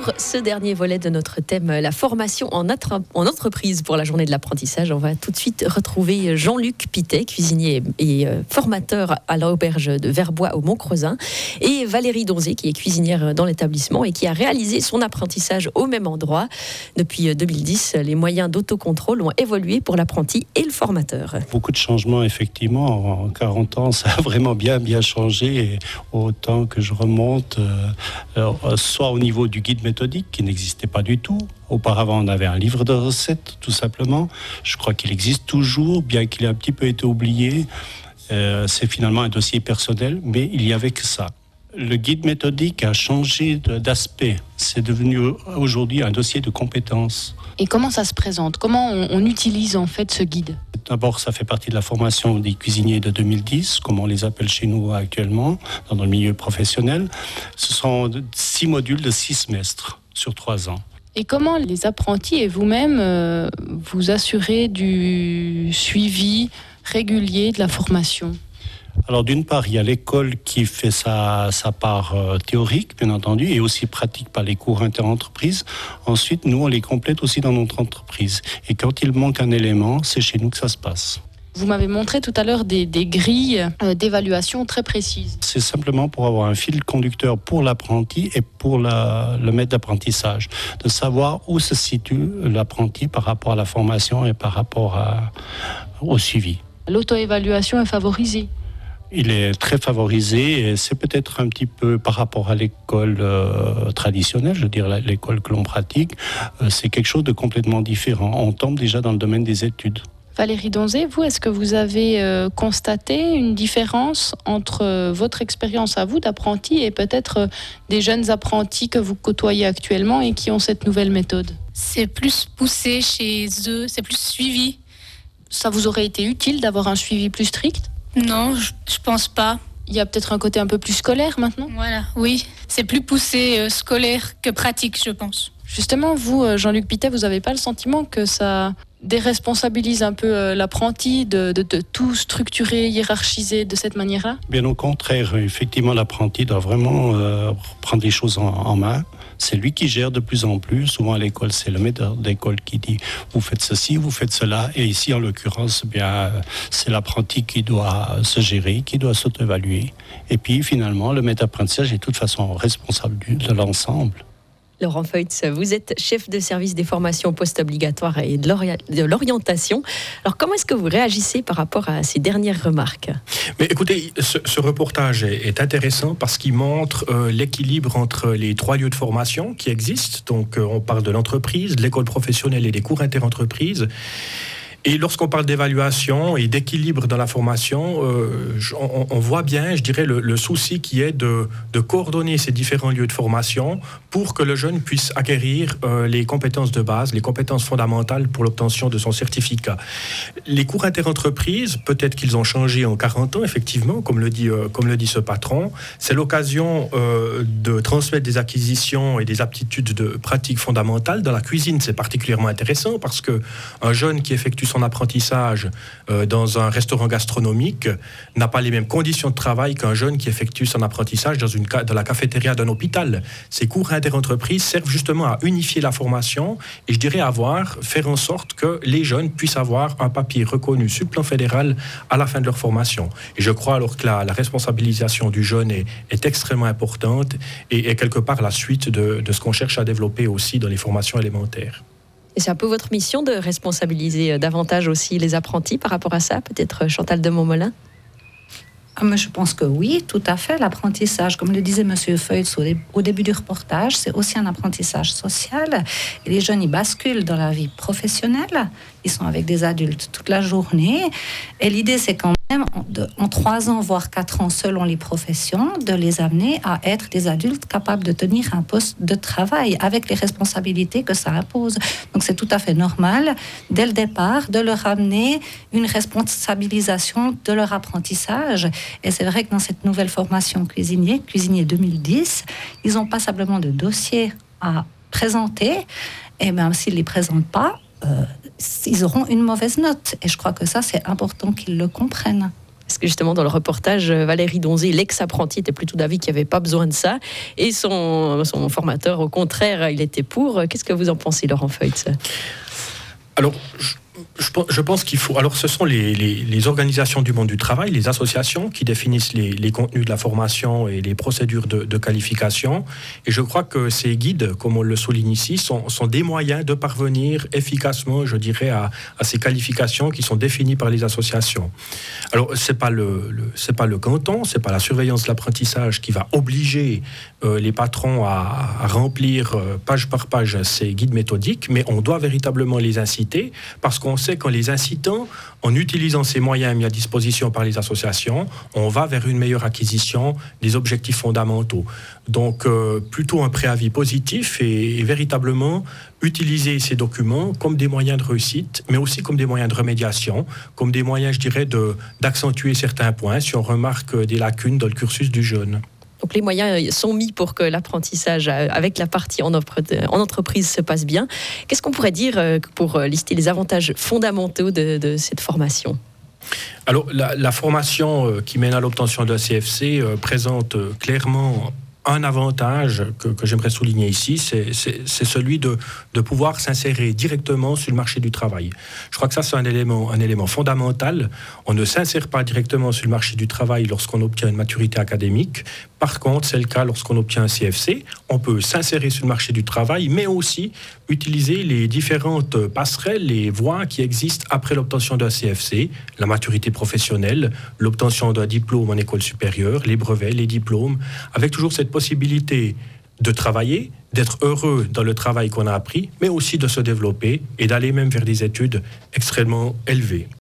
pour ce dernier volet de notre thème, la formation en entreprise pour la journée de l'apprentissage. On va tout de suite retrouver Jean-Luc Pittet, cuisinier et formateur à l'auberge de Verbois au Mont-Creusin, et Valérie Donzé, qui est cuisinière dans l'établissement et qui a réalisé son apprentissage au même endroit. Depuis 2010, les moyens d'autocontrôle ont évolué pour l'apprenti et le formateur. Beaucoup de changements, effectivement. En 40 ans, ça a vraiment bien changé. Et autant que je remonte, soit au niveau du guide méthodique, qui n'existait pas du tout. Auparavant, on avait un livre de recettes, tout simplement. Je crois qu'il existe toujours, bien qu'il ait un petit peu été oublié. C'est finalement un dossier personnel, mais il n'y avait que ça. Le guide méthodique a changé d'aspect. C'est devenu aujourd'hui un dossier de compétences. Et comment ça se présente ? Comment on utilise en fait ce guide ? D'abord, ça fait partie de la formation des cuisiniers de 2010, comme on les appelle chez nous actuellement, dans le milieu professionnel. Ce sont 6 modules de 6 semestres sur 3 ans. Et comment les apprentis et vous-même vous assurez du suivi régulier de la formation ? Alors d'une part, il y a l'école qui fait sa part théorique, bien entendu, et aussi pratique par les cours interentreprises. Ensuite, nous, on les complète aussi dans notre entreprise. Et quand il manque un élément, c'est chez nous que ça se passe. Vous m'avez montré tout à l'heure des grilles d'évaluation très précises. C'est simplement pour avoir un fil conducteur pour l'apprenti et pour le maître d'apprentissage, de savoir où se situe l'apprenti par rapport à la formation et par rapport au suivi. L'auto-évaluation est favorisée. Il est très favorisé et c'est peut-être un petit peu par rapport à l'école traditionnelle, je veux dire l'école que l'on pratique, c'est quelque chose de complètement différent. On tombe déjà dans le domaine des études. Valérie Donzé, vous, est-ce que vous avez constaté une différence entre votre expérience à vous d'apprenti et peut-être des jeunes apprentis que vous côtoyez actuellement et qui ont cette nouvelle méthode ? C'est plus poussé chez eux, c'est plus suivi. Ça vous aurait été utile d'avoir un suivi plus strict ? Non, je pense pas. Il y a peut-être un côté un peu plus scolaire maintenant ? Voilà, oui. C'est plus poussé scolaire que pratique, je pense. Justement, vous, Jean-Luc Pittet, vous n'avez pas le sentiment que ça déresponsabilise un peu l'apprenti de tout structurer, hiérarchiser de cette manière-là ? Bien au contraire, effectivement, l'apprenti doit vraiment prendre les choses en main. C'est lui qui gère de plus en plus. Souvent à l'école, c'est le maître d'école qui dit « vous faites ceci, vous faites cela ». Et ici, en l'occurrence, c'est l'apprenti qui doit se gérer, qui doit s'auto-évaluer. Et puis finalement, le maître d'apprentissage est de toute façon responsable de l'ensemble. Laurent Feutz, vous êtes chef de service des formations post-obligatoires et de l'orientation. Alors, comment est-ce que vous réagissez par rapport à ces dernières remarques ? Mais écoutez, ce reportage est intéressant parce qu'il montre l'équilibre entre les 3 lieux de formation qui existent. Donc, on parle de l'entreprise, de l'école professionnelle et des cours interentreprises. Et lorsqu'on parle d'évaluation et d'équilibre dans la formation, on voit bien, je dirais, le souci qui est de coordonner ces différents lieux de formation pour que le jeune puisse acquérir les compétences de base, les compétences fondamentales pour l'obtention de son certificat. Les cours interentreprises, peut-être qu'ils ont changé en 40 ans, effectivement, comme le dit ce patron. C'est l'occasion de transmettre des acquisitions et des aptitudes de pratique fondamentales. Dans la cuisine, c'est particulièrement intéressant parce qu'un jeune qui effectue son apprentissage dans un restaurant gastronomique n'a pas les mêmes conditions de travail qu'un jeune qui effectue son apprentissage dans la cafétéria d'un hôpital. Ces cours interentreprises servent justement à unifier la formation et je dirais faire en sorte que les jeunes puissent avoir un papier reconnu sur le plan fédéral à la fin de leur formation. Et je crois alors que la responsabilisation du jeune est extrêmement importante et quelque part la suite de ce qu'on cherche à développer aussi dans les formations élémentaires. Et c'est un peu votre mission de responsabiliser davantage aussi les apprentis par rapport à ça, peut-être Chantal de Montmolin ? Mais je pense que oui, tout à fait. L'apprentissage, comme le disait M. Feutz au début du reportage, c'est aussi un apprentissage social. Et les jeunes, ils basculent dans la vie professionnelle. Ils sont avec des adultes toute la journée. Et l'idée, c'est quand même, en 3 ans, voire 4 ans, selon les professions, de les amener à être des adultes capables de tenir un poste de travail avec les responsabilités que ça impose. Donc, c'est tout à fait normal, dès le départ, de leur amener une responsabilisation de leur apprentissage. Et c'est vrai que dans cette nouvelle formation cuisinier 2010, ils n'ont pas simplement de dossier à présenter. Et même s'ils ne les présentent pas, ils auront une mauvaise note. Et je crois que ça, c'est important qu'ils le comprennent. Parce que justement, dans le reportage, Valérie Donzé, l'ex-apprenti, était plutôt d'avis qu'il n'y avait pas besoin de ça. Et son formateur, au contraire, il était pour. Qu'est-ce que vous en pensez, Laurent Feutz ? Alors, je pense qu'il faut... Alors, ce sont les organisations du monde du travail, les associations qui définissent les contenus de la formation et les procédures de qualification. Et je crois que ces guides, comme on le souligne ici, sont des moyens de parvenir efficacement, je dirais, à ces qualifications qui sont définies par les associations. Alors, c'est pas le canton, c'est pas la surveillance de l'apprentissage qui va obliger les patrons à remplir page par page ces guides méthodiques, mais on doit véritablement les inciter, parce qu'on sait qu'en les incitant, en utilisant ces moyens mis à disposition par les associations, on va vers une meilleure acquisition des objectifs fondamentaux. Donc, plutôt un préavis positif et véritablement utiliser ces documents comme des moyens de réussite, mais aussi comme des moyens de remédiation, comme des moyens, je dirais, d'accentuer certains points si on remarque des lacunes dans le cursus du jeune. Donc les moyens sont mis pour que l'apprentissage avec la partie en entreprise se passe bien. Qu'est-ce qu'on pourrait dire pour lister les avantages fondamentaux de cette formation ? Alors la formation qui mène à l'obtention d'un CFC présente clairement un avantage que j'aimerais souligner ici, c'est celui de pouvoir s'insérer directement sur le marché du travail. Je crois que ça, c'est un élément fondamental. On ne s'insère pas directement sur le marché du travail lorsqu'on obtient une maturité académique. Par contre, c'est le cas lorsqu'on obtient un CFC. On peut s'insérer sur le marché du travail, mais aussi utiliser les différentes passerelles, les voies qui existent après l'obtention d'un CFC, la maturité professionnelle, l'obtention d'un diplôme en école supérieure, les brevets, les diplômes, avec toujours cette possibilité de travailler, d'être heureux dans le travail qu'on a appris, mais aussi de se développer et d'aller même vers des études extrêmement élevées.